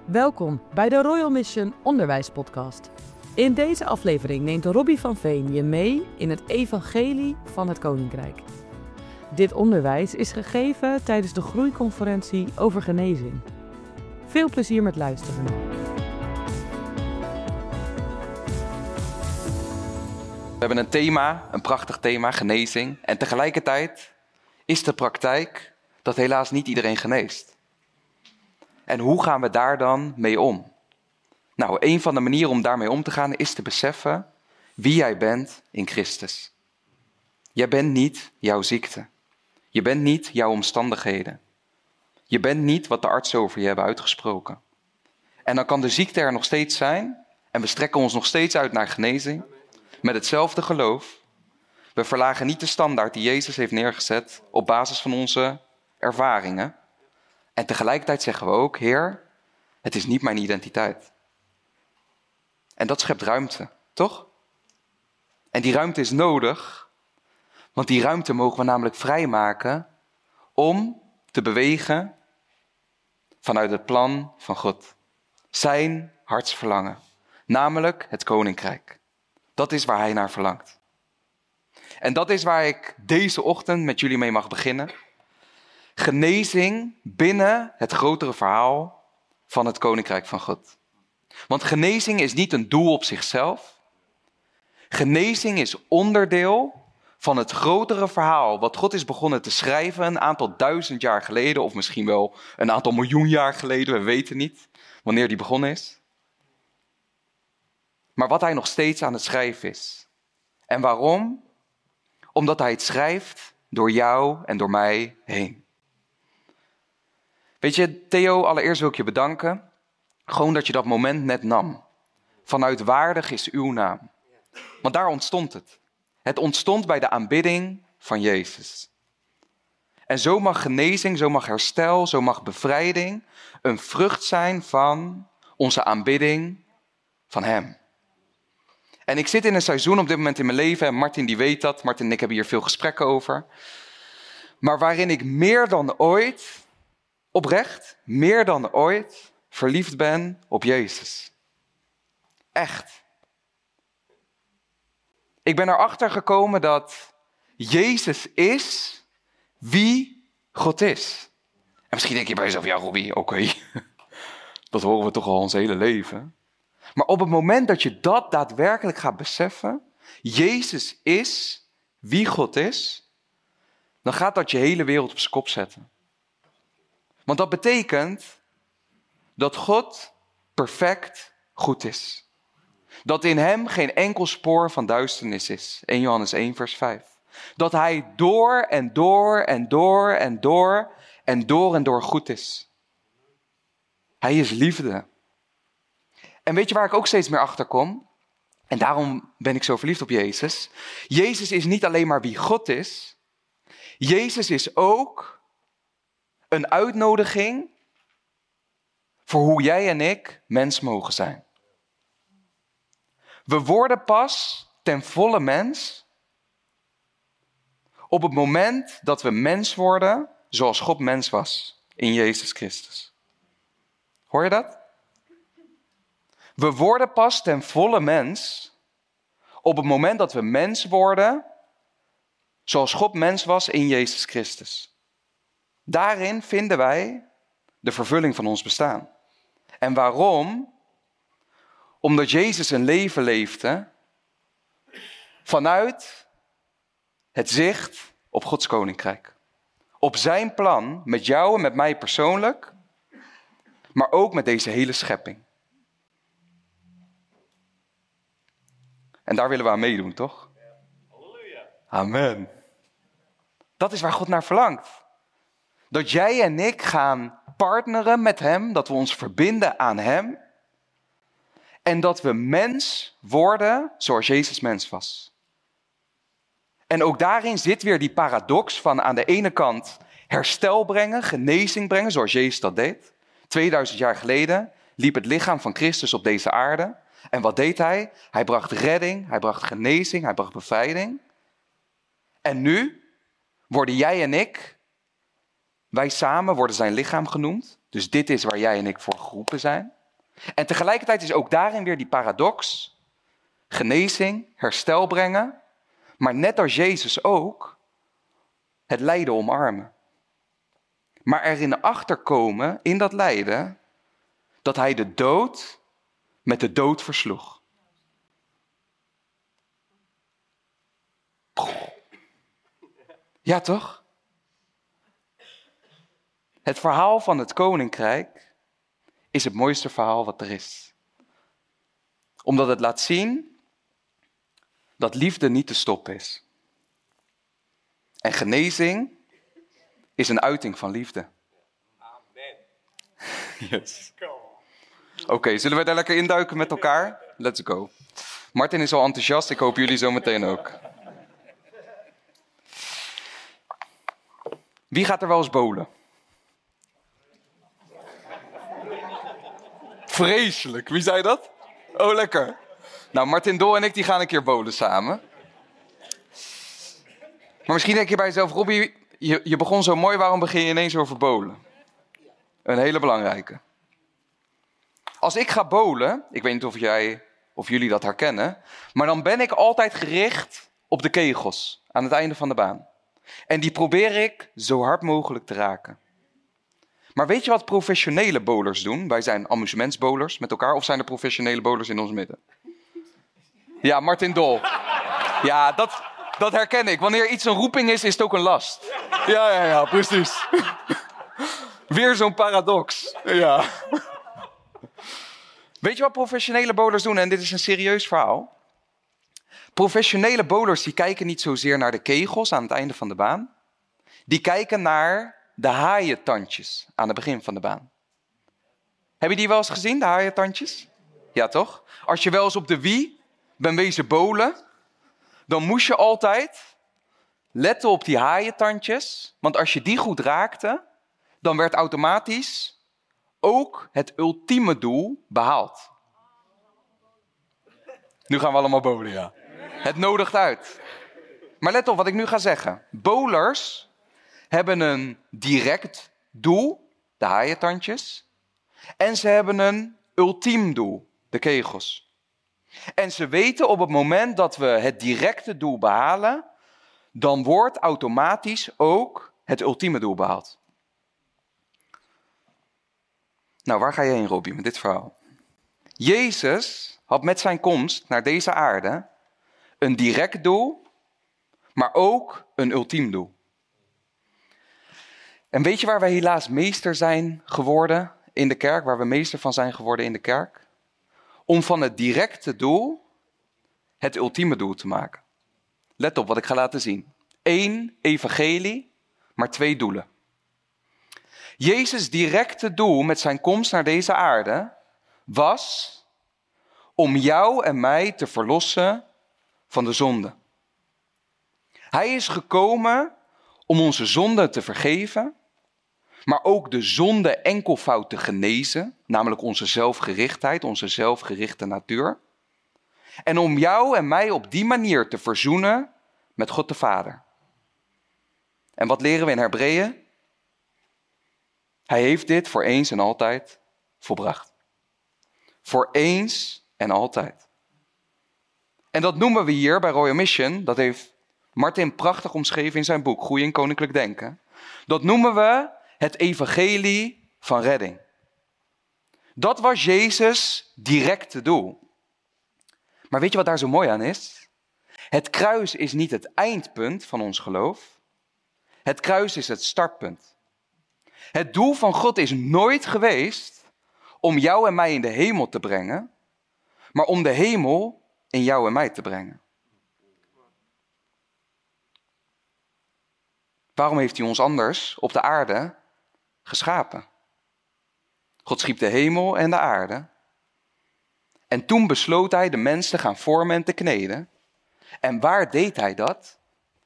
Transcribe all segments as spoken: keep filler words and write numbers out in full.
Welkom bij de Royal Mission Onderwijspodcast. In deze aflevering neemt Robbie van Veen je mee in het evangelie van het Koninkrijk. Dit onderwijs is gegeven tijdens de groeiconferentie over genezing. Veel plezier met luisteren. We hebben een thema, een prachtig thema, genezing. En tegelijkertijd is de praktijk dat helaas niet iedereen geneest. En hoe gaan we daar dan mee om? Nou, een van de manieren om daarmee om te gaan is te beseffen wie jij bent in Christus. Jij bent niet jouw ziekte. Je bent niet jouw omstandigheden. Je bent niet wat de artsen over je hebben uitgesproken. En dan kan de ziekte er nog steeds zijn en we strekken ons nog steeds uit naar genezing met hetzelfde geloof. We verlagen niet de standaard die Jezus heeft neergezet op basis van onze ervaringen. En tegelijkertijd zeggen we ook, Heer, het is niet mijn identiteit. En dat schept ruimte, toch? En die ruimte is nodig, want die ruimte mogen we namelijk vrijmaken om te bewegen vanuit het plan van God. Zijn hartsverlangen, namelijk het Koninkrijk. Dat is waar hij naar verlangt. En dat is waar ik deze ochtend met jullie mee mag beginnen. Genezing binnen het grotere verhaal van het Koninkrijk van God. Want genezing is niet een doel op zichzelf. Genezing is onderdeel van het grotere verhaal wat God is begonnen te schrijven een aantal duizend jaar geleden, of misschien wel een aantal miljoen jaar geleden, we weten niet wanneer die begonnen is. Maar wat hij nog steeds aan het schrijven is. En waarom? Omdat hij het schrijft door jou en door mij heen. Weet je, Theo, allereerst wil ik je bedanken. Gewoon dat je dat moment net nam. Vanuit waardig is uw naam. Want daar ontstond het. Het ontstond bij de aanbidding van Jezus. En zo mag genezing, zo mag herstel, zo mag bevrijding een vrucht zijn van onze aanbidding van hem. En ik zit in een seizoen op dit moment in mijn leven, en Martin die weet dat, Martin en ik hebben hier veel gesprekken over. Maar waarin ik meer dan ooit, oprecht, meer dan ooit, verliefd ben op Jezus. Echt. Ik ben erachter gekomen dat Jezus is wie God is. En misschien denk je bij jezelf, ja Robbie, oké. Okay. Dat horen we toch al ons hele leven. Maar op het moment dat je dat daadwerkelijk gaat beseffen, Jezus is wie God is, dan gaat dat je hele wereld op zijn kop zetten. Want dat betekent dat God perfect goed is. Dat in hem geen enkel spoor van duisternis is. Eerste Johannes één vers vijf. Dat hij door en door en door en door en door en door goed is. Hij is liefde. En weet je waar ik ook steeds meer achter kom? En daarom ben ik zo verliefd op Jezus. Jezus is niet alleen maar wie God is. Jezus is ook een uitnodiging voor hoe jij en ik mens mogen zijn. We worden pas ten volle mens op het moment dat we mens worden zoals God mens was in Jezus Christus. Hoor je dat? We worden pas ten volle mens op het moment dat we mens worden zoals God mens was in Jezus Christus. Daarin vinden wij de vervulling van ons bestaan. En waarom? Omdat Jezus een leven leefde vanuit het zicht op Gods Koninkrijk. Op zijn plan met jou en met mij persoonlijk, maar ook met deze hele schepping. En daar willen we aan meedoen, toch? Halleluja. Amen. Dat is waar God naar verlangt. Dat jij en ik gaan partneren met hem, dat we ons verbinden aan hem. En dat we mens worden zoals Jezus mens was. En ook daarin zit weer die paradox van aan de ene kant herstel brengen, genezing brengen, zoals Jezus dat deed. tweeduizend jaar geleden liep het lichaam van Christus op deze aarde. En wat deed hij? Hij bracht redding, hij bracht genezing, hij bracht bevrijding. En nu worden jij en ik, wij samen worden zijn lichaam genoemd. Dus dit is waar jij en ik voor geroepen zijn. En tegelijkertijd is ook daarin weer die paradox. Genezing, herstel brengen. Maar net als Jezus ook, het lijden omarmen. Maar erin achterkomen, in dat lijden, dat hij de dood met de dood versloeg. Ja, toch? Het verhaal van het koninkrijk is het mooiste verhaal wat er is. Omdat het laat zien dat liefde niet te stoppen is. En genezing is een uiting van liefde. Amen. Yes. Oké, okay, zullen we daar lekker induiken met elkaar? Let's go. Martin is al enthousiast, ik hoop jullie zo meteen ook. Wie gaat er wel eens bowlen? Vreselijk, wie zei dat? Oh, lekker. Nou, Martin Dol en ik die gaan een keer bowlen samen. Maar misschien denk je bij jezelf, Robbie, je, je begon zo mooi, waarom begin je ineens over bowlen? Een hele belangrijke. Als ik ga bowlen, ik weet niet of jij of jullie dat herkennen, maar dan ben ik altijd gericht op de kegels aan het einde van de baan. En die probeer ik zo hard mogelijk te raken. Maar weet je wat professionele bowlers doen? Wij zijn amusementsbowlers met elkaar, of zijn er professionele bowlers in ons midden? Ja, Martin Dol. Ja, dat, dat herken ik. Wanneer iets een roeping is, is het ook een last. Ja, ja, ja, precies. Weer zo'n paradox. Ja. Weet je wat professionele bowlers doen? En dit is een serieus verhaal. Professionele bowlers die kijken niet zozeer naar de kegels aan het einde van de baan. Die kijken naar de haaientandjes aan het begin van de baan. Heb je die wel eens gezien, de haaientandjes? Ja, toch? Als je wel eens op de Wii bent wezen bowlen, dan moest je altijd letten op die haaientandjes. Want als je die goed raakte, dan werd automatisch ook het ultieme doel behaald. Nu gaan we allemaal bowlen, ja. Het nodigt uit. Maar let op wat ik nu ga zeggen. Bowlers hebben een direct doel, de haaientandjes. En ze hebben een ultiem doel, de kegels. En ze weten op het moment dat we het directe doel behalen, dan wordt automatisch ook het ultieme doel behaald. Nou, waar ga je heen, Robbie, met dit verhaal? Jezus had met zijn komst naar deze aarde een direct doel, maar ook een ultiem doel. En weet je waar wij helaas meester zijn geworden in de kerk, waar we meester van zijn geworden in de kerk? Om van het directe doel het ultieme doel te maken. Let op wat ik ga laten zien. Eén evangelie, maar twee doelen. Jezus' directe doel met zijn komst naar deze aarde was om jou en mij te verlossen van de zonde. Hij is gekomen om onze zonden te vergeven, maar ook de zonde enkelvoud te genezen, namelijk onze zelfgerichtheid, onze zelfgerichte natuur. En om jou en mij op die manier te verzoenen met God de Vader. En wat leren we in Hebreeën? Hij heeft dit voor eens en altijd volbracht. Voor eens en altijd. En dat noemen we hier bij Royal Mission, dat heeft Martin prachtig omschreven in zijn boek Groei in Koninklijk Denken. Dat noemen we het evangelie van redding. Dat was Jezus' directe doel. Maar weet je wat daar zo mooi aan is? Het kruis is niet het eindpunt van ons geloof. Het kruis is het startpunt. Het doel van God is nooit geweest om jou en mij in de hemel te brengen, maar om de hemel in jou en mij te brengen. Waarom heeft hij ons anders op de aarde geschapen? God schiep de hemel en de aarde. En toen besloot hij de mens te gaan vormen en te kneden. En waar deed hij dat?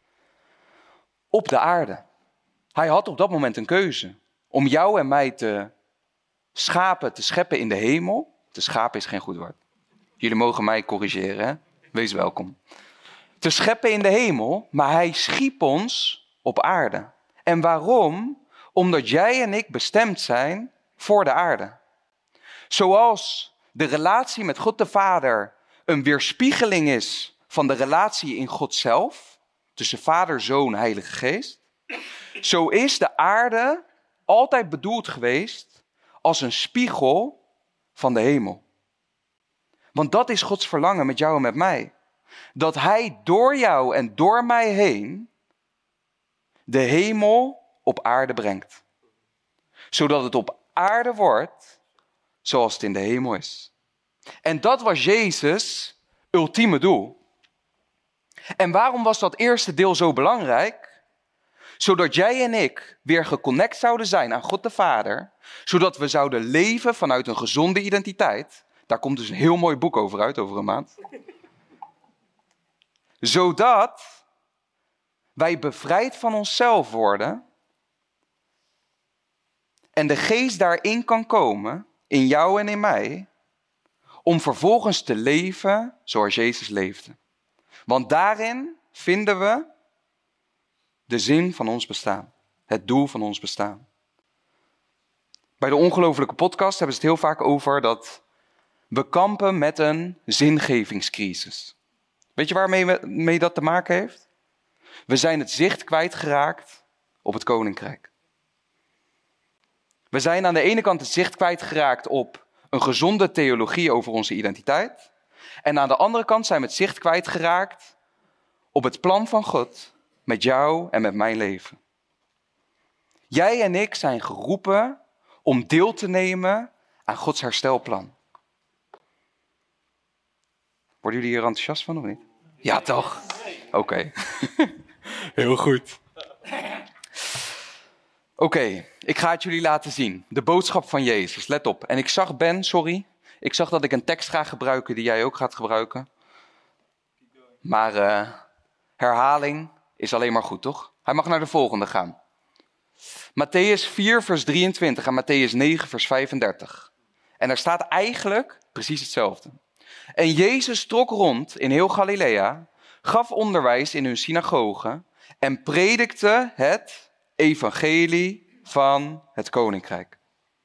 Op de aarde. Hij had op dat moment een keuze. Om jou en mij te schapen, te scheppen in de hemel. Te schapen is geen goed woord. Jullie mogen mij corrigeren, hè? Wees welkom. Te scheppen in de hemel, maar hij schiep ons op aarde. En waarom? Omdat jij en ik bestemd zijn voor de aarde. Zoals de relatie met God de Vader een weerspiegeling is van de relatie in God zelf, tussen Vader, Zoon, Heilige Geest, zo is de aarde altijd bedoeld geweest als een spiegel van de hemel. Want dat is Gods verlangen met jou en met mij. Dat Hij door jou en door mij heen de hemel op aarde brengt. Zodat het op aarde wordt zoals het in de hemel is. En dat was Jezus' ultieme doel. En waarom was dat eerste deel zo belangrijk? Zodat jij en ik weer geconnect zouden zijn aan God de Vader. Zodat we zouden leven vanuit een gezonde identiteit. Daar komt dus een heel mooi boek over uit, over een maand. Zodat wij bevrijd van onszelf worden. En de geest daarin kan komen, in jou en in mij, om vervolgens te leven zoals Jezus leefde. Want daarin vinden we de zin van ons bestaan. Het doel van ons bestaan. Bij de Ongelofelijke Podcast hebben ze het heel vaak over dat we kampen met een zingevingscrisis. Weet je waarmee mee dat te maken heeft? We zijn het zicht kwijtgeraakt op het Koninkrijk. We zijn aan de ene kant het zicht kwijtgeraakt op een gezonde theologie over onze identiteit. En aan de andere kant zijn we het zicht kwijtgeraakt op het plan van God met jou en met mijn leven. Jij en ik zijn geroepen om deel te nemen aan Gods herstelplan. Worden jullie hier enthousiast van of niet? Ja, toch? Oké. Okay. Heel goed. Oké, okay, ik ga het jullie laten zien. De boodschap van Jezus, let op. En ik zag Ben, sorry. Ik zag dat ik een tekst ga gebruiken die jij ook gaat gebruiken. Maar uh, herhaling is alleen maar goed, toch? Hij mag naar de volgende gaan. Matthäus vier, vers drieëntwintig en Matthäus negen, vers vijfendertig. En daar staat eigenlijk precies hetzelfde. En Jezus trok rond in heel Galilea, gaf onderwijs in hun synagogen en predikte het evangelie van het Koninkrijk.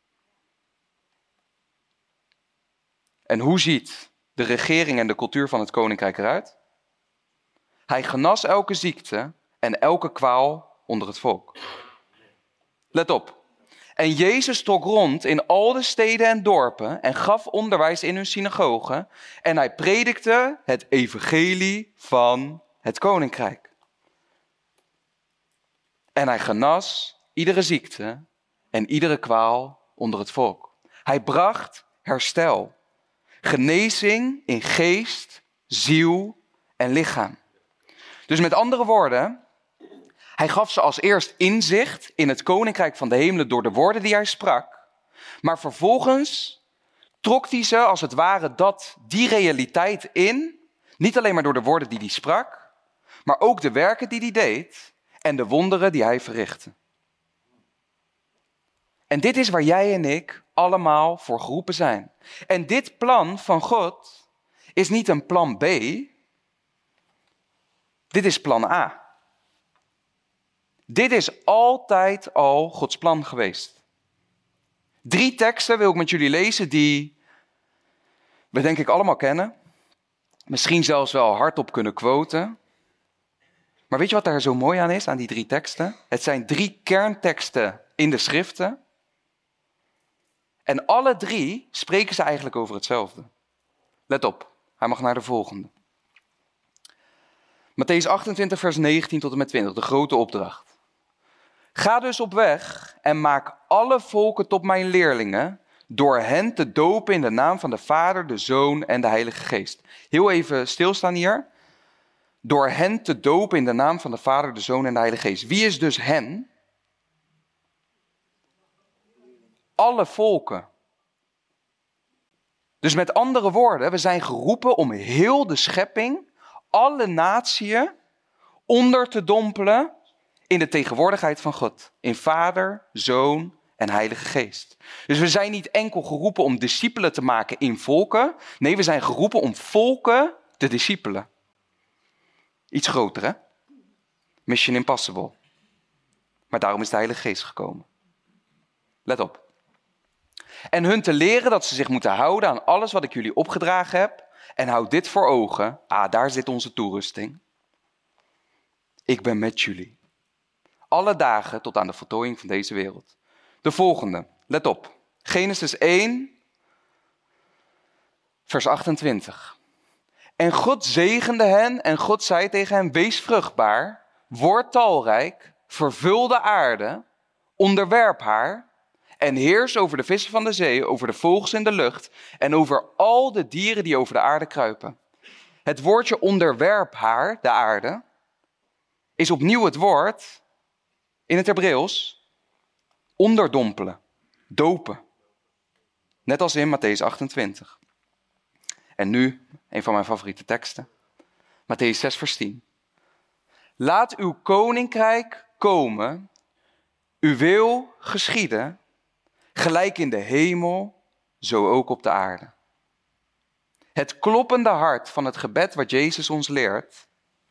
En hoe ziet de regering en de cultuur van het Koninkrijk eruit? Hij genas elke ziekte en elke kwaal onder het volk. Let op. En Jezus trok rond in al de steden en dorpen en gaf onderwijs in hun synagogen. En hij predikte het evangelie van het Koninkrijk. En hij genas iedere ziekte en iedere kwaal onder het volk. Hij bracht herstel, genezing in geest, ziel en lichaam. Dus met andere woorden, hij gaf ze als eerst inzicht in het koninkrijk van de hemelen door de woorden die hij sprak. Maar vervolgens trok hij ze als het ware dat, die realiteit in. Niet alleen maar door de woorden die hij sprak, maar ook de werken die hij deed en de wonderen die hij verrichtte. En dit is waar jij en ik allemaal voor geroepen zijn. En dit plan van God is niet een plan B. Dit is plan A. Dit is altijd al Gods plan geweest. Drie teksten wil ik met jullie lezen die we denk ik allemaal kennen. Misschien zelfs wel hardop kunnen quoten. Maar weet je wat daar zo mooi aan is, aan die drie teksten? Het zijn drie kernteksten in de schriften. En alle drie spreken ze eigenlijk over hetzelfde. Let op, hij mag naar de volgende. Matthäus achtentwintig, vers negentien tot en met twintig, de grote opdracht. Ga dus op weg en maak alle volken tot mijn leerlingen, door hen te dopen in de naam van de Vader, de Zoon en de Heilige Geest. Heel even stilstaan hier. Door hen te dopen in de naam van de Vader, de Zoon en de Heilige Geest. Wie is dus hen? Alle volken. Dus met andere woorden, we zijn geroepen om heel de schepping, alle natieën, onder te dompelen in de tegenwoordigheid van God. In Vader, Zoon en Heilige Geest. Dus we zijn niet enkel geroepen om discipelen te maken in volken. Nee, we zijn geroepen om volken te discipelen. Iets groter, hè? Mission impossible. Maar daarom is de Heilige Geest gekomen. Let op. En hun te leren dat ze zich moeten houden aan alles wat ik jullie opgedragen heb. En houd dit voor ogen. Ah, daar zit onze toerusting. Ik ben met jullie. Alle dagen tot aan de voltooiing van deze wereld. De volgende, let op. Genesis één, vers achtentwintig. En God zegende hen en God zei tegen hen, wees vruchtbaar, word talrijk, vervul de aarde, onderwerp haar en heers over de vissen van de zee, over de vogels in de lucht en over al de dieren die over de aarde kruipen. Het woordje onderwerp haar, de aarde, is opnieuw het woord in het Hebreeuws onderdompelen, dopen. Net als in Mattheüs achtentwintig. En nu, een van mijn favoriete teksten. Mattheüs zes vers tien. Laat uw koninkrijk komen, uw wil geschieden, gelijk in de hemel, zo ook op de aarde. Het kloppende hart van het gebed wat Jezus ons leert,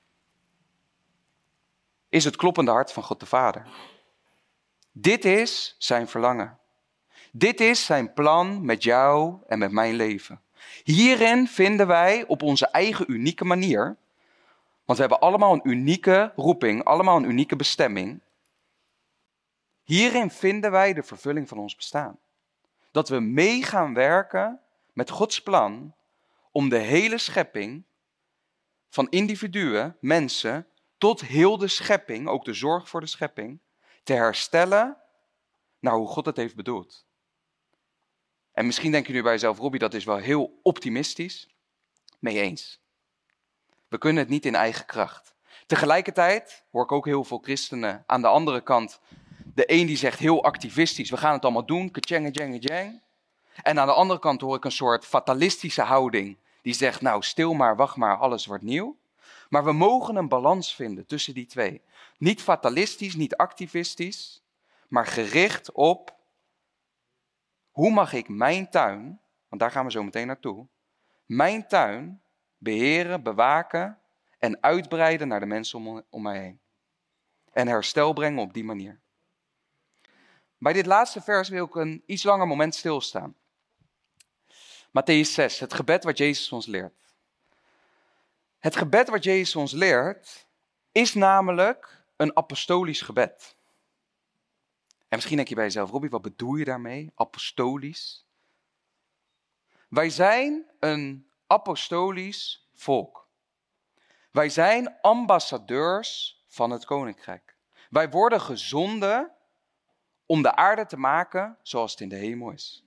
is het kloppende hart van God de Vader. Dit is zijn verlangen. Dit is zijn plan met jou en met mijn leven. Hierin vinden wij op onze eigen unieke manier, want we hebben allemaal een unieke roeping, allemaal een unieke bestemming. Hierin vinden wij de vervulling van ons bestaan. Dat we mee gaan werken met Gods plan om de hele schepping, van individuen, mensen, tot heel de schepping, ook de zorg voor de schepping, te herstellen naar hoe God het heeft bedoeld. En misschien denk je nu bij jezelf, Robbie, dat is wel heel optimistisch. Mee eens. We kunnen het niet in eigen kracht. Tegelijkertijd hoor ik ook heel veel christenen aan de andere kant. De een die zegt heel activistisch, we gaan het allemaal doen, kacheng, jeng, jeng. En aan de andere kant hoor ik een soort fatalistische houding. Die zegt, nou stil maar, wacht maar, alles wordt nieuw. Maar we mogen een balans vinden tussen die twee. Niet fatalistisch, niet activistisch, maar gericht op hoe mag ik mijn tuin, want daar gaan we zo meteen naartoe, mijn tuin beheren, bewaken en uitbreiden naar de mensen om, om mij heen. En herstel brengen op die manier. Bij dit laatste vers wil ik een iets langer moment stilstaan. Mattheüs zes, het gebed wat Jezus ons leert. Het gebed wat Jezus ons leert is namelijk een apostolisch gebed. En misschien denk je bij jezelf, Robbie, wat bedoel je daarmee? Apostolisch? Wij zijn een apostolisch volk. Wij zijn ambassadeurs van het koninkrijk. Wij worden gezonden om de aarde te maken zoals het in de hemel is.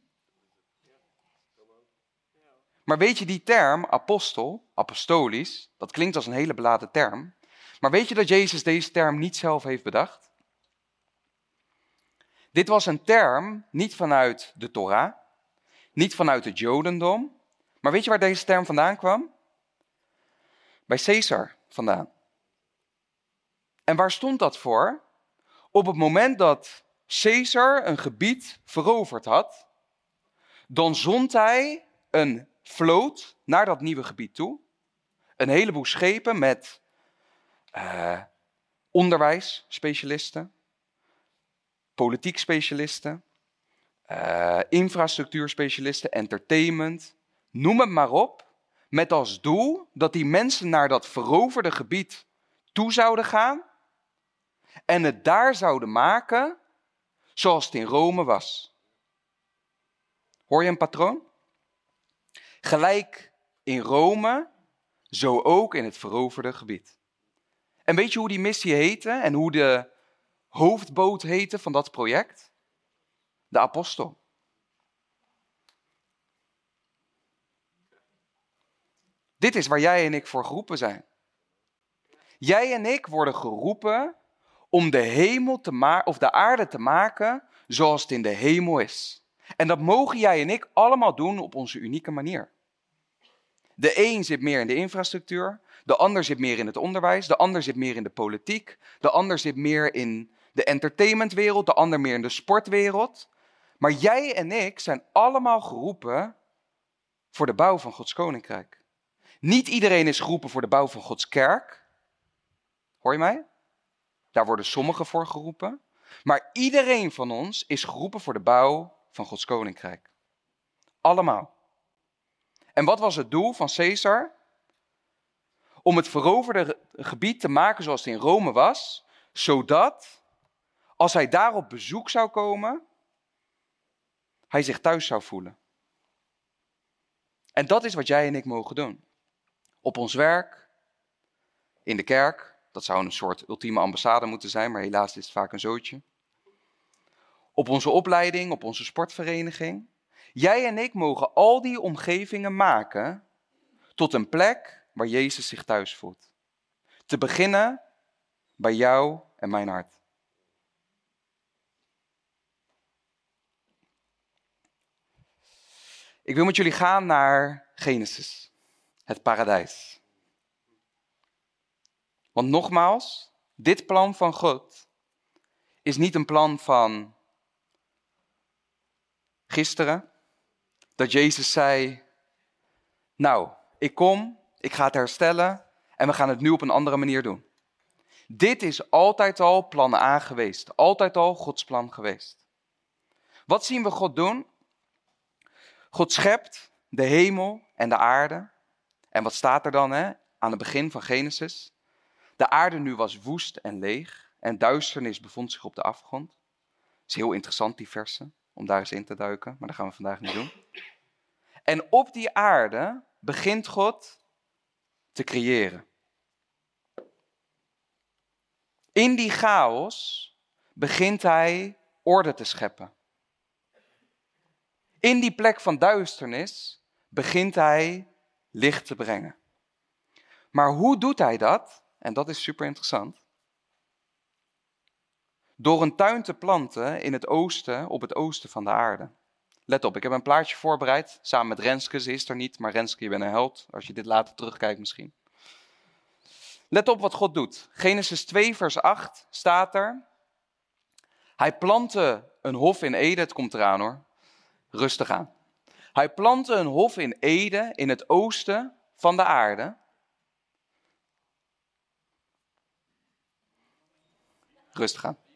Maar weet je die term, apostel, apostolisch, dat klinkt als een hele beladen term. Maar weet je dat Jezus deze term niet zelf heeft bedacht? Dit was een term niet vanuit de Torah, niet vanuit het Jodendom. Maar weet je waar deze term vandaan kwam? Bij Caesar vandaan. En waar stond dat voor? Op het moment dat Caesar een gebied veroverd had, dan zond hij een vloot naar dat nieuwe gebied toe. Een heleboel schepen met uh, onderwijsspecialisten, politiek specialisten, uh, infrastructuurspecialisten, entertainment, noem het maar op. Met als doel dat die mensen naar dat veroverde gebied toe zouden gaan en het daar zouden maken zoals het in Rome was. Hoor je een patroon? Gelijk in Rome, zo ook in het veroverde gebied. En weet je hoe die missie heette en hoe de hoofdboot heette van dat project? De apostel. Dit is waar jij en ik voor geroepen zijn. Jij en ik worden geroepen om de hemel te maken, of de aarde te maken zoals het in de hemel is. En dat mogen jij en ik allemaal doen op onze unieke manier. De een zit meer in de infrastructuur, de ander zit meer in het onderwijs, de ander zit meer in de politiek, de ander zit meer in de entertainmentwereld, de ander meer in de sportwereld. Maar jij en ik zijn allemaal geroepen voor de bouw van Gods koninkrijk. Niet iedereen is geroepen voor de bouw van Gods kerk. Hoor je mij? Daar worden sommigen voor geroepen. Maar iedereen van ons is geroepen voor de bouw van Gods koninkrijk. Allemaal. En wat was het doel van Caesar? Om het veroverde gebied te maken zoals het in Rome was, zodat als hij daar op bezoek zou komen, hij zich thuis zou voelen. En dat is wat jij en ik mogen doen. Op ons werk, in de kerk, dat zou een soort ultieme ambassade moeten zijn, maar helaas is het vaak een zootje. Op onze opleiding, op onze sportvereniging. Jij en ik mogen al die omgevingen maken tot een plek waar Jezus zich thuis voelt. Te beginnen bij jou en mijn hart. Ik wil met jullie gaan naar Genesis, het paradijs. Want nogmaals, dit plan van God is niet een plan van gisteren. Dat Jezus zei, nou, ik kom, ik ga het herstellen en we gaan het nu op een andere manier doen. Dit is altijd al plan A geweest, altijd al Gods plan geweest. Wat zien we God doen? God schept de hemel en de aarde. En wat staat er dan hè, aan het begin van Genesis? De aarde nu was woest en leeg en duisternis bevond zich op de afgrond. Het is heel interessant die versen, om daar eens in te duiken, maar dat gaan we vandaag niet doen. En op die aarde begint God te creëren. In die chaos begint hij orde te scheppen. In die plek van duisternis begint hij licht te brengen. Maar hoe doet hij dat? En dat is super interessant. Door een tuin te planten in het oosten, op het oosten van de aarde. Let op, ik heb een plaatje voorbereid, samen met Renske. Ze is er niet, maar Renske, je bent een held, als je dit later terugkijkt misschien. Let op wat God doet. Genesis twee vers acht staat er. Hij plantte een hof in Eden, het komt eraan hoor. Rustig aan. Hij plantte een hof in Eden, in het oosten van de aarde. Rustig aan.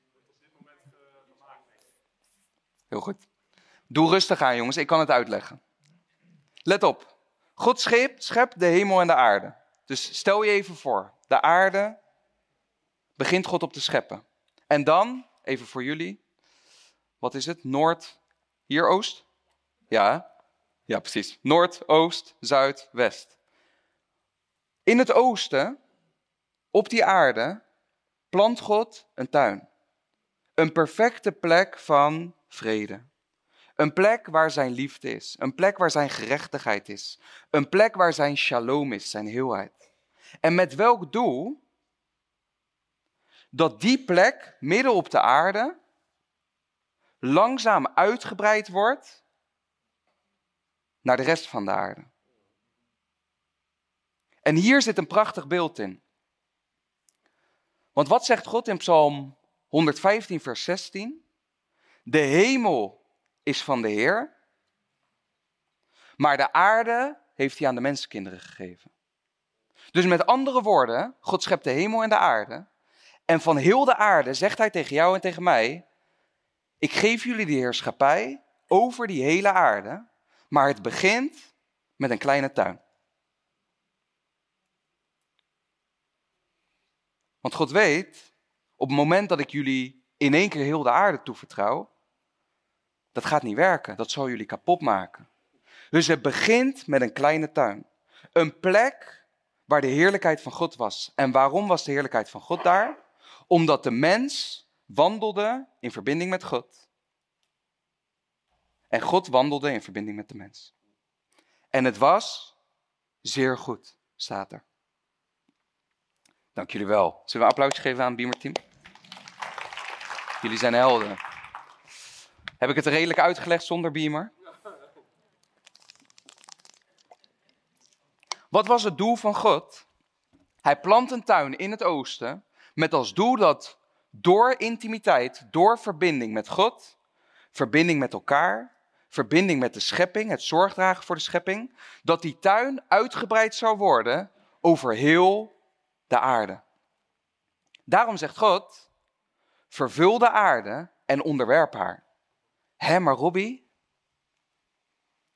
Heel goed. Doe rustig aan jongens, ik kan het uitleggen. Let op. God schept, schept de hemel en de aarde. Dus stel je even voor, de aarde begint God op te scheppen. En dan, even voor jullie, wat is het? Noord, hier oost? Ja, ja precies. Noord, oost, zuid, west. In het oosten, op die aarde, plant God een tuin. Een perfecte plek van vrede. Een plek waar zijn liefde is. Een plek waar zijn gerechtigheid is. Een plek waar zijn shalom is, zijn heelheid. En met welk doel? Dat die plek, midden op de aarde, langzaam uitgebreid wordt naar de rest van de aarde. En hier zit een prachtig beeld in. Want wat zegt God in Psalm honderdvijftien vers zestien? De hemel is van de Heer, maar de aarde heeft hij aan de mensenkinderen gegeven. Dus met andere woorden, God schept de hemel en de aarde. En van heel de aarde zegt hij tegen jou en tegen mij, ik geef jullie de heerschappij over die hele aarde, maar het begint met een kleine tuin. Want God weet, op het moment dat ik jullie in één keer heel de aarde toevertrouw, dat gaat niet werken, dat zal jullie kapot maken. Dus het begint met een kleine tuin. Een plek waar de heerlijkheid van God was. En waarom was de heerlijkheid van God daar? Omdat de mens wandelde in verbinding met God. En God wandelde in verbinding met de mens. En het was zeer goed, staat er. Dank jullie wel. Zullen we een applausje geven aan het Beamer-team? Jullie zijn helden. Heb ik het redelijk uitgelegd zonder Beamer? Wat was het doel van God? Hij plant een tuin in het oosten met als doel dat door intimiteit, door verbinding met God, verbinding met elkaar, verbinding met de schepping, het zorgdragen voor de schepping, dat die tuin uitgebreid zou worden over heel de aarde. Daarom zegt God, vervul de aarde en onderwerp haar. Hé, maar Robbie,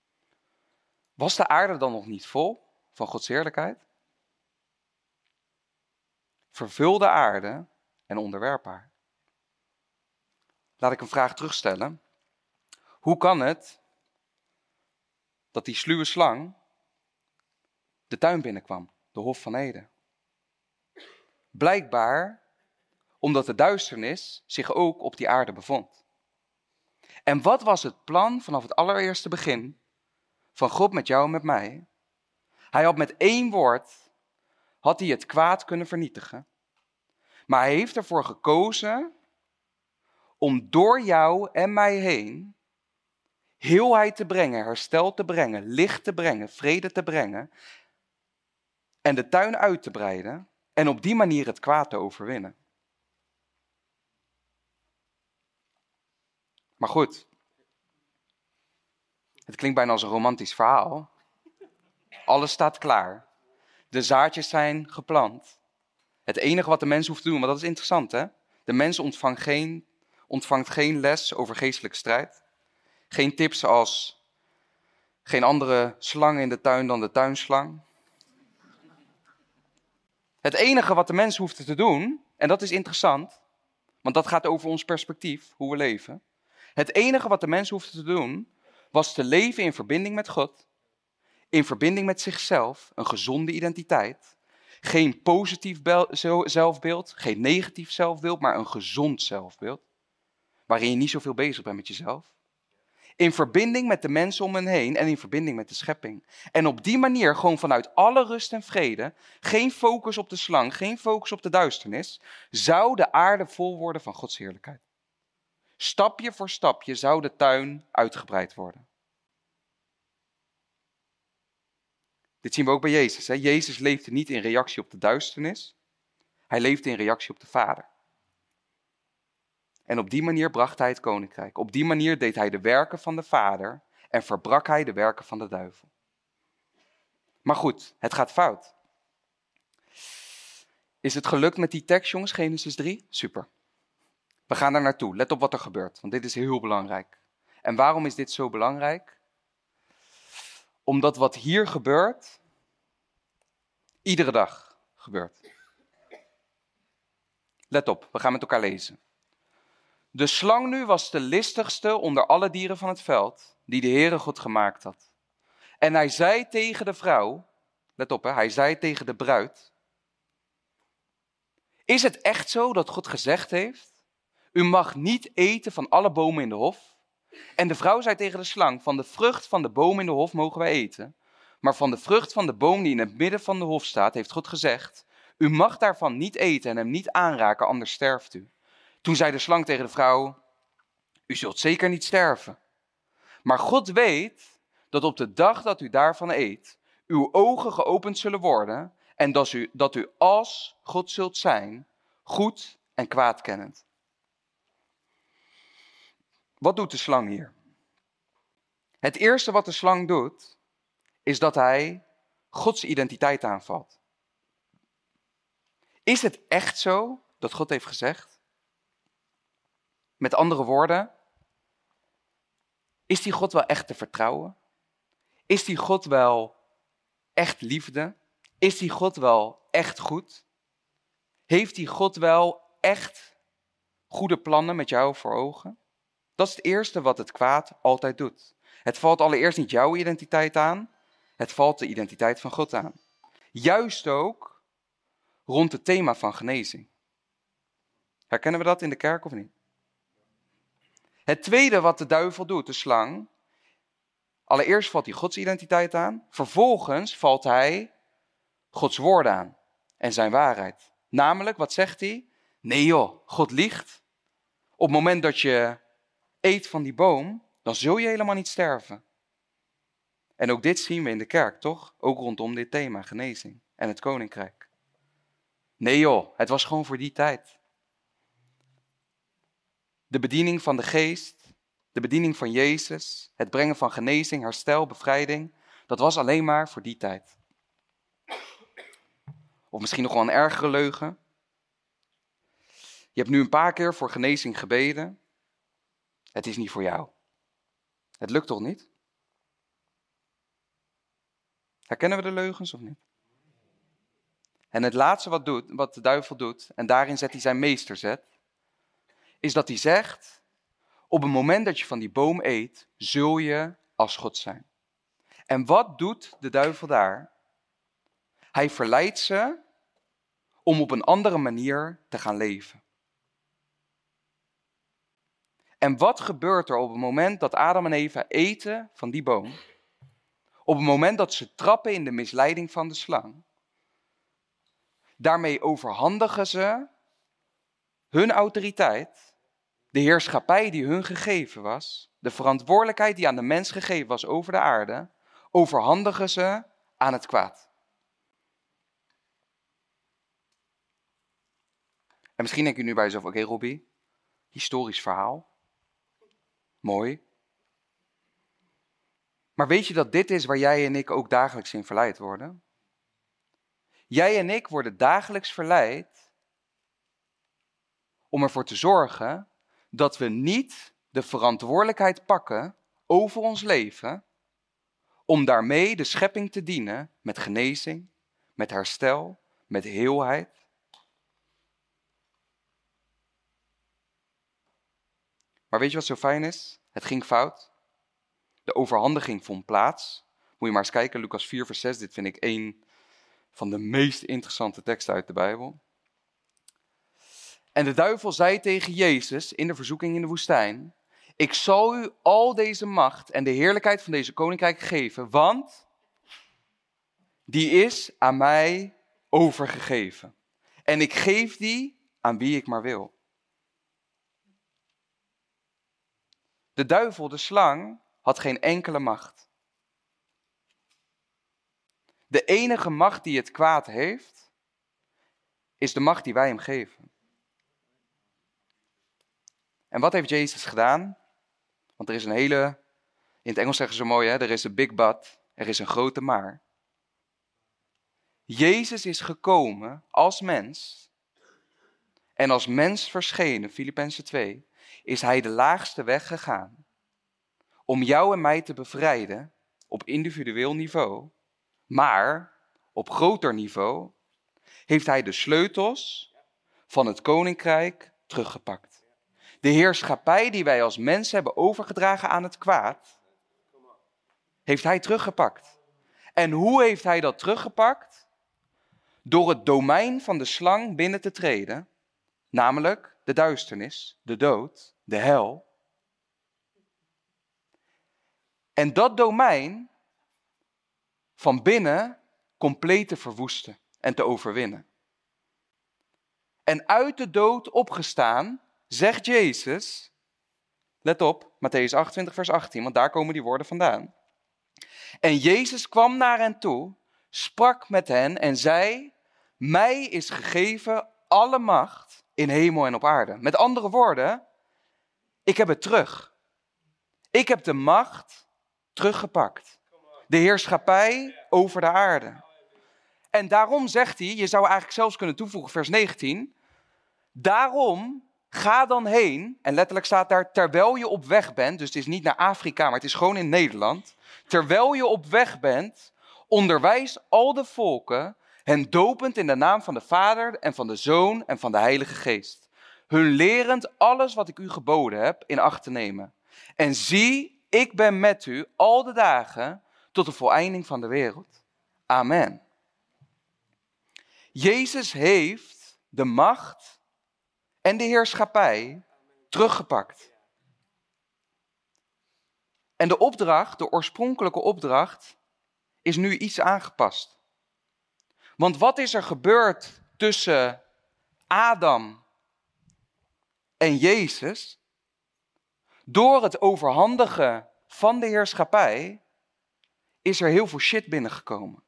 Was de aarde dan nog niet vol van Gods heerlijkheid? Vervul de aarde en onderwerp haar. Laat ik een vraag terugstellen. Hoe kan het dat die sluwe slang de tuin binnenkwam, de Hof van Eden? Blijkbaar omdat de duisternis zich ook op die aarde bevond. En wat was het plan vanaf het allereerste begin van God met jou en met mij? Hij had met één woord, had hij het kwaad kunnen vernietigen. Maar hij heeft ervoor gekozen om door jou en mij heen heelheid te brengen, herstel te brengen, licht te brengen, vrede te brengen en de tuin uit te breiden en op die manier het kwaad te overwinnen. Maar goed, het klinkt bijna als een romantisch verhaal. Alles staat klaar. De zaadjes zijn geplant. Het enige wat de mens hoeft te doen, want dat is interessant hè. De mens ontvangt geen, ontvangt geen les over geestelijke strijd. Geen tips als geen andere slang in de tuin dan de tuinslang. Het enige wat de mens hoeft te doen, en dat is interessant, want dat gaat over ons perspectief, hoe we leven. Het enige wat de mens hoefde te doen, was te leven in verbinding met God. In verbinding met zichzelf, een gezonde identiteit. Geen positief bel- zelfbeeld, geen negatief zelfbeeld, maar een gezond zelfbeeld. Waarin je niet zoveel bezig bent met jezelf. In verbinding met de mensen om hen heen en in verbinding met de schepping. En op die manier gewoon vanuit alle rust en vrede, geen focus op de slang, geen focus op de duisternis, zou de aarde vol worden van Gods heerlijkheid. Stapje voor stapje zou de tuin uitgebreid worden. Dit zien we ook bij Jezus. Hè? Jezus leefde niet in reactie op de duisternis. Hij leefde in reactie op de Vader. En op die manier bracht hij het koninkrijk. Op die manier deed hij de werken van de Vader en verbrak hij de werken van de duivel. Maar goed, het gaat fout. Is het gelukt met die tekst, jongens, Genesis drie? Super. We gaan daar naartoe. Let op wat er gebeurt, want dit is heel belangrijk. En waarom is dit zo belangrijk? Omdat wat hier gebeurt, iedere dag gebeurt. Let op, we gaan met elkaar lezen. De slang nu was de listigste onder alle dieren van het veld, die de Heere God gemaakt had. En hij zei tegen de vrouw, let op hè, hij zei tegen de bruid. Is het echt zo dat God gezegd heeft, u mag niet eten van alle bomen in de hof? En de vrouw zei tegen de slang, van de vrucht van de boom in de hof mogen wij eten. Maar van de vrucht van de boom die in het midden van de hof staat, heeft God gezegd, u mag daarvan niet eten en hem niet aanraken, anders sterft u. Toen zei de slang tegen de vrouw, u zult zeker niet sterven. Maar God weet dat op de dag dat u daarvan eet, uw ogen geopend zullen worden en dat u, dat u als God zult zijn, goed en kwaad kennend. Wat doet de slang hier? Het eerste wat de slang doet, is dat hij Gods identiteit aanvalt. Is het echt zo dat God heeft gezegd? Met andere woorden, is die God wel echt te vertrouwen? Is die God wel echt liefde? Is die God wel echt goed? Heeft die God wel echt goede plannen met jou voor ogen? Dat is het eerste wat het kwaad altijd doet. Het valt allereerst niet jouw identiteit aan, het valt de identiteit van God aan. Juist ook rond het thema van genezing. Herkennen we dat in de kerk of niet? Het tweede wat de duivel doet, de slang. Allereerst valt hij Gods identiteit aan. Vervolgens valt hij Gods woord aan. En zijn waarheid. Namelijk, wat zegt hij? Nee joh, God liegt. Op het moment dat je eet van die boom, dan zul je helemaal niet sterven. En ook dit zien we in de kerk, toch? Ook rondom dit thema, genezing en het koninkrijk. Nee joh, het was gewoon voor die tijd. De bediening van de geest, de bediening van Jezus, het brengen van genezing, herstel, bevrijding, dat was alleen maar voor die tijd. Of misschien nog wel een ergere leugen. Je hebt nu een paar keer voor genezing gebeden. Het is niet voor jou. Het lukt toch niet? Herkennen we de leugens of niet? En het laatste wat, doet, wat de duivel doet, en daarin zet hij zijn meesterzet, is dat hij zegt, op het moment dat je van die boom eet, zul je als God zijn. En wat doet de duivel daar? Hij verleidt ze om op een andere manier te gaan leven. En wat gebeurt er op het moment dat Adam en Eva eten van die boom? Op het moment dat ze trappen in de misleiding van de slang. Daarmee overhandigen ze hun autoriteit, de heerschappij die hun gegeven was, de verantwoordelijkheid die aan de mens gegeven was over de aarde, overhandigen ze aan het kwaad. En misschien denk je nu bij jezelf, oké okay, Robbie, historisch verhaal. Mooi. Maar weet je dat dit is waar jij en ik ook dagelijks in verleid worden? Jij en ik worden dagelijks verleid om ervoor te zorgen dat we niet de verantwoordelijkheid pakken over ons leven, om daarmee de schepping te dienen met genezing, met herstel, met heelheid. Maar weet je wat zo fijn is? Het ging fout. De overhandiging vond plaats. Moet je maar eens kijken, Lucas vier vers zes. Dit vind ik een van de meest interessante teksten uit de Bijbel. En de duivel zei tegen Jezus in de verzoeking in de woestijn: ik zal u al deze macht en de heerlijkheid van deze koninkrijk geven, want die is aan mij overgegeven. En ik geef die aan wie ik maar wil. De duivel, de slang, had geen enkele macht. De enige macht die het kwaad heeft, is de macht die wij hem geven. En wat heeft Jezus gedaan? Want er is een hele, in het Engels zeggen ze mooi, hè? Er is een big but, er is een grote maar. Jezus is gekomen als mens. En als mens verschenen, Filippenzen twee, is hij de laagste weg gegaan. Om jou en mij te bevrijden op individueel niveau. Maar op groter niveau heeft hij de sleutels van het koninkrijk teruggepakt. De heerschappij die wij als mens hebben overgedragen aan het kwaad, heeft hij teruggepakt. En hoe heeft hij dat teruggepakt? Door het domein van de slang binnen te treden, namelijk de duisternis, de dood, de hel. En dat domein van binnen compleet te verwoesten en te overwinnen. En uit de dood opgestaan, zegt Jezus, let op, Mattheüs achtentwintig vers achttien, want daar komen die woorden vandaan. En Jezus kwam naar hen toe, sprak met hen en zei, mij is gegeven alle macht in hemel en op aarde. Met andere woorden, ik heb het terug. Ik heb de macht teruggepakt. De heerschappij over de aarde. En daarom zegt hij, je zou eigenlijk zelfs kunnen toevoegen, vers negentien. Daarom ga dan heen, en letterlijk staat daar, terwijl je op weg bent, dus het is niet naar Afrika, maar het is gewoon in Nederland. Terwijl je op weg bent, onderwijs al de volken, hen dopend in de naam van de Vader en van de Zoon en van de Heilige Geest. Hun lerend alles wat ik u geboden heb in acht te nemen. En zie, ik ben met u al de dagen tot de voleinding van de wereld. Amen. Jezus heeft de macht en de heerschappij teruggepakt. En de opdracht, de oorspronkelijke opdracht, is nu iets aangepast. Want wat is er gebeurd tussen Adam en Jezus? Door het overhandigen van de heerschappij is er heel veel shit binnengekomen.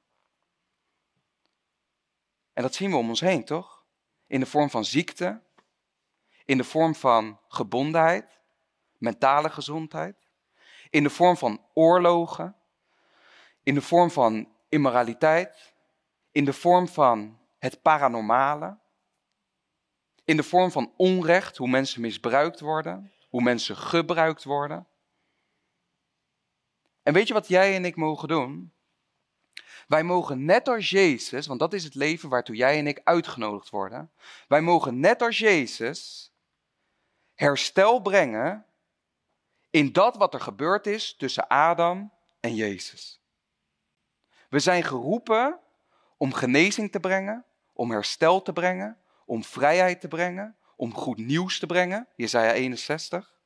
En dat zien we om ons heen, toch? In de vorm van ziekte, in de vorm van gebondenheid, mentale gezondheid, in de vorm van oorlogen, in de vorm van immoraliteit, in de vorm van het paranormale, in de vorm van onrecht, hoe mensen misbruikt worden, hoe mensen gebruikt worden. En weet je wat jij en ik mogen doen? Wij mogen net als Jezus, want dat is het leven waartoe jij en ik uitgenodigd worden. Wij mogen net als Jezus herstel brengen in dat wat er gebeurd is tussen Adam en Jezus. We zijn geroepen om genezing te brengen, om herstel te brengen, om vrijheid te brengen, om goed nieuws te brengen. Jesaja eenenzestig.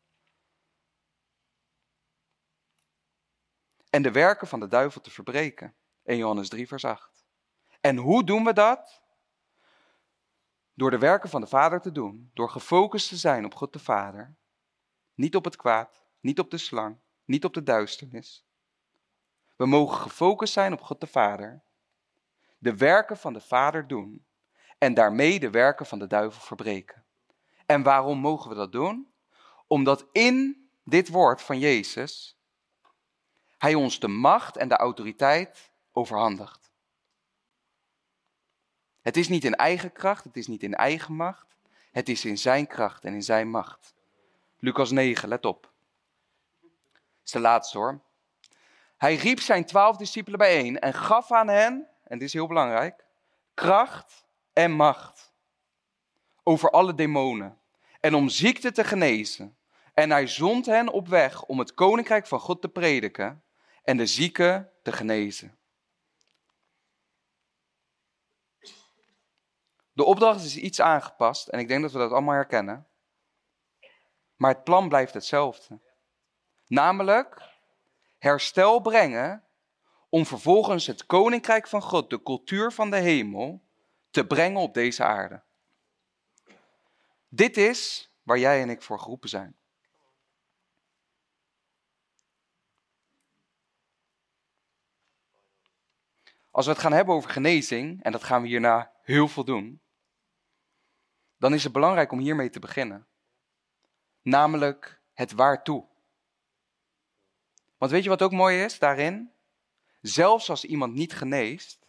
En de werken van de duivel te verbreken. eerste Johannes drie vers acht. En hoe doen we dat? Door de werken van de Vader te doen. Door gefocust te zijn op God de Vader. Niet op het kwaad, niet op de slang, niet op de duisternis. We mogen gefocust zijn op God de Vader. De werken van de Vader doen. En daarmee de werken van de duivel verbreken. En waarom mogen we dat doen? Omdat in dit woord van Jezus hij ons de macht en de autoriteit overhandigt. Het is niet in eigen kracht, het is niet in eigen macht. Het is in zijn kracht en in zijn macht. Lucas negen, let op. Dat is de laatste hoor. Hij riep zijn twaalf discipelen bijeen en gaf aan hen, en dit is heel belangrijk, kracht en macht over alle demonen en om ziekte te genezen. En hij zond hen op weg om het koninkrijk van God te prediken en de zieken te genezen. De opdracht is iets aangepast en ik denk dat we dat allemaal herkennen. Maar het plan blijft hetzelfde. Namelijk herstel brengen om vervolgens het koninkrijk van God, de cultuur van de hemel, te brengen op deze aarde. Dit is waar jij en ik voor geroepen zijn. Als we het gaan hebben over genezing, en dat gaan we hierna heel veel doen, dan is het belangrijk om hiermee te beginnen. Namelijk het waartoe. Want weet je wat ook mooi is daarin? Zelfs als iemand niet geneest,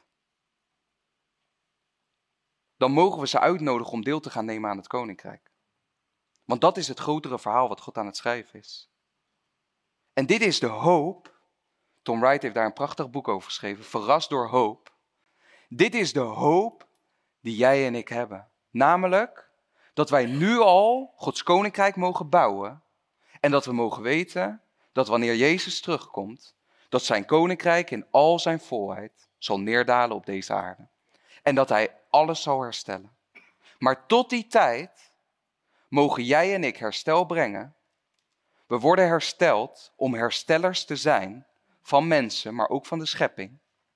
dan mogen we ze uitnodigen om deel te gaan nemen aan het koninkrijk. Want dat is het grotere verhaal wat God aan het schrijven is. En dit is de hoop. Tom Wright heeft daar een prachtig boek over geschreven, Verrast door hoop. Dit is de hoop die jij en ik hebben. Namelijk dat wij nu al Gods koninkrijk mogen bouwen. En dat we mogen weten dat wanneer Jezus terugkomt, dat zijn koninkrijk in al zijn volheid zal neerdalen op deze aarde. En dat hij alles zal herstellen. Maar tot die tijd mogen jij en ik herstel brengen. We worden hersteld om herstellers te zijn van mensen, maar ook van de schepping.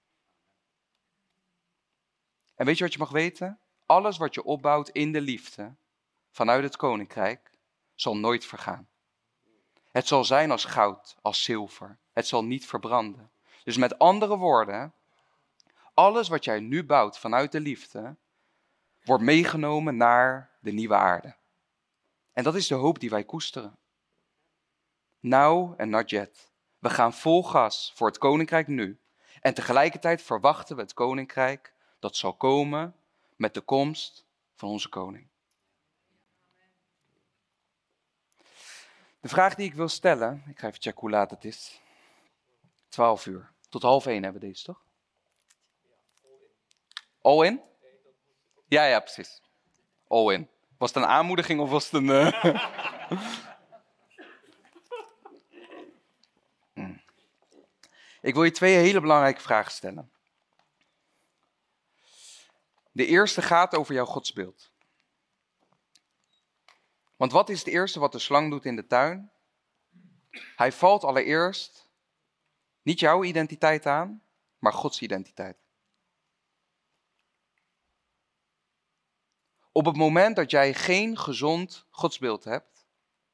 En weet je wat je mag weten? Alles wat je opbouwt in de liefde vanuit het koninkrijk zal nooit vergaan. Het zal zijn als goud, als zilver. Het zal niet verbranden. Dus met andere woorden, alles wat jij nu bouwt vanuit de liefde, wordt meegenomen naar de nieuwe aarde. En dat is de hoop die wij koesteren. Now and not yet. We gaan vol gas voor het koninkrijk nu. En tegelijkertijd verwachten we het koninkrijk dat zal komen met de komst van onze koning. De vraag die ik wil stellen, ik ga even checken hoe laat het is. twaalf uur. Tot half één hebben we deze, toch? All in? Ja, ja, precies. All in. Was het een aanmoediging of was het een... Uh... hmm. Ik wil je twee hele belangrijke vragen stellen. De eerste gaat over jouw godsbeeld. Want wat is het eerste wat de slang doet in de tuin? Hij valt allereerst niet jouw identiteit aan, maar Gods identiteit. Op het moment dat jij geen gezond godsbeeld hebt,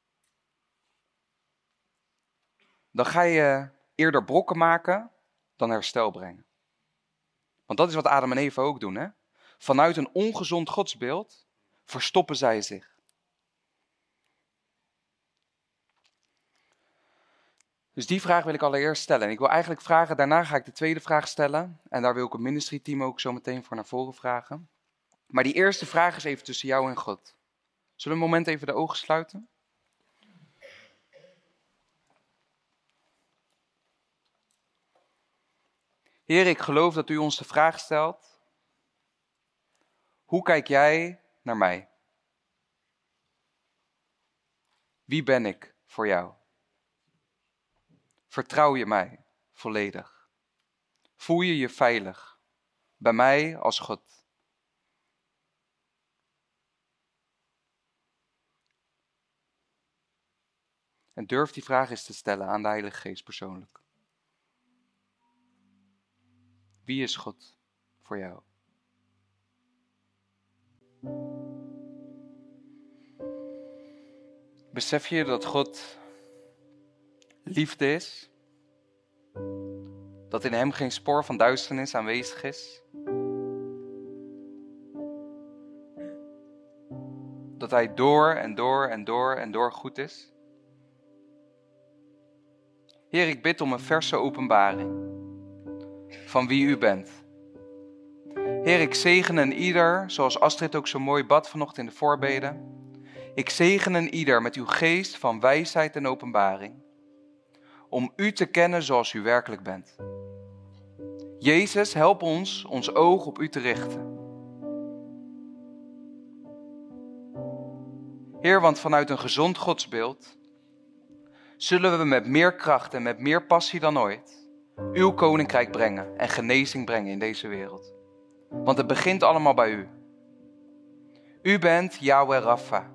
dan ga je eerder brokken maken dan herstel brengen. Want dat is wat Adam en Eva ook doen, hè? Vanuit een ongezond godsbeeld verstoppen zij zich. Dus die vraag wil ik allereerst stellen. En ik wil eigenlijk vragen, daarna ga ik de tweede vraag stellen. En daar wil ik het ministry team ook zo meteen voor naar voren vragen. Maar die eerste vraag is even tussen jou en God. Zullen we een moment even de ogen sluiten? Heer, ik geloof dat u ons de vraag stelt: hoe kijk jij naar mij? Wie ben ik voor jou? Vertrouw je mij volledig? Voel je je veilig bij mij als God? En durf die vraag eens te stellen aan de Heilige Geest persoonlijk. Wie is God voor jou? Besef je dat God liefde is? Dat in hem geen spoor van duisternis aanwezig is? Dat hij door en door en door en door goed is? Heer, ik bid om een verse openbaring van wie u bent. Heer, ik zegen een ieder, zoals Astrid ook zo mooi bad vanochtend in de voorbeden. Ik zegen een ieder met uw geest van wijsheid en openbaring, om u te kennen zoals u werkelijk bent. Jezus, help ons ons oog op u te richten. Heer, want vanuit een gezond godsbeeld zullen we met meer kracht en met meer passie dan ooit uw koninkrijk brengen en genezing brengen in deze wereld. Want het begint allemaal bij u. U bent Yahweh Rapha.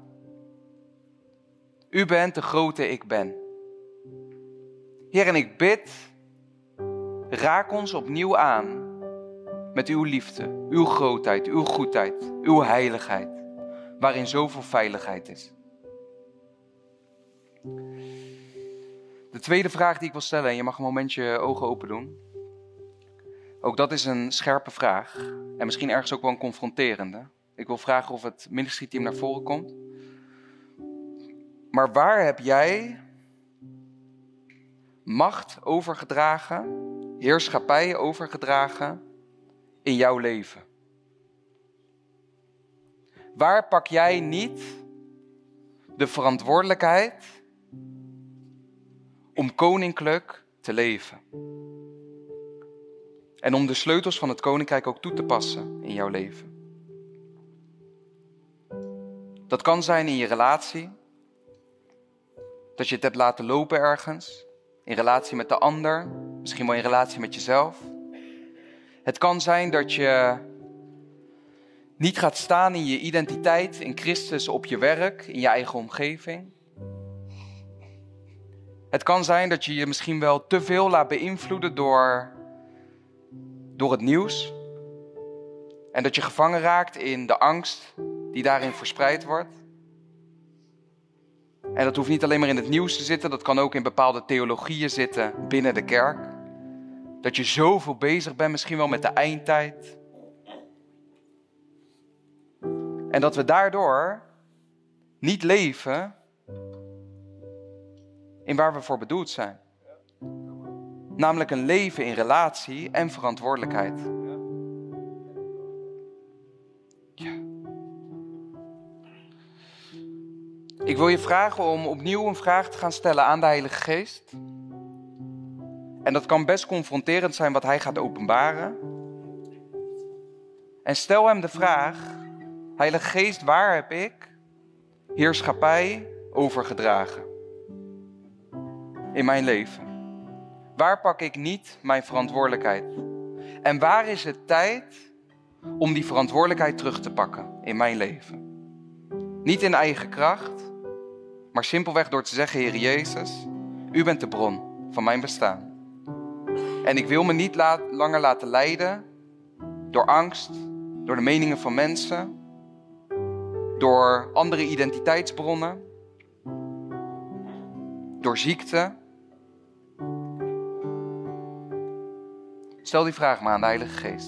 U bent de grote ik ben. Heer, en ik bid, raak ons opnieuw aan met uw liefde, uw grootheid, uw goedheid, uw heiligheid, waarin zoveel veiligheid is. De tweede vraag die ik wil stellen, en je mag een momentje je ogen open doen. Ook dat is een scherpe vraag en misschien ergens ook wel een confronterende. Ik wil vragen of het ministrieteam naar voren komt. Maar waar heb jij macht overgedragen, heerschappij overgedragen in jouw leven? Waar pak jij niet de verantwoordelijkheid om koninklijk te leven? En om de sleutels van het koninkrijk ook toe te passen in jouw leven. Dat kan zijn in je relatie. Dat je het hebt laten lopen ergens. In relatie met de ander. Misschien wel in relatie met jezelf. Het kan zijn dat je niet gaat staan in je identiteit in Christus op je werk, in je eigen omgeving. Het kan zijn dat je je misschien wel te veel laat beïnvloeden door, door het nieuws. En dat je gevangen raakt in de angst die daarin verspreid wordt. En dat hoeft niet alleen maar in het nieuws te zitten, dat kan ook in bepaalde theologieën zitten binnen de kerk. Dat je zoveel bezig bent, misschien wel met de eindtijd. En dat we daardoor niet leven in waar we voor bedoeld zijn. Namelijk een leven in relatie en verantwoordelijkheid. Ja. Ik wil je vragen om opnieuw een vraag te gaan stellen aan de Heilige Geest. En dat kan best confronterend zijn wat hij gaat openbaren. En stel hem de vraag: Heilige Geest, waar heb ik heerschappij overgedragen in mijn leven? Waar pak ik niet mijn verantwoordelijkheid? En waar is het tijd om die verantwoordelijkheid terug te pakken in mijn leven? Niet in eigen kracht, maar simpelweg door te zeggen: Heer Jezus, u bent de bron van mijn bestaan. En ik wil me niet laat, langer laten leiden door angst, door de meningen van mensen, door andere identiteitsbronnen, door ziekte. Stel die vraag maar aan de Heilige Geest.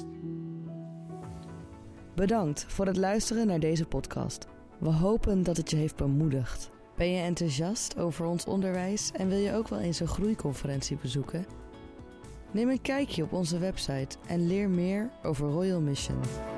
Bedankt voor het luisteren naar deze podcast. We hopen dat het je heeft bemoedigd. Ben je enthousiast over ons onderwijs en wil je ook wel eens een groeiconferentie bezoeken? Neem een kijkje op onze website en leer meer over Royal Mission.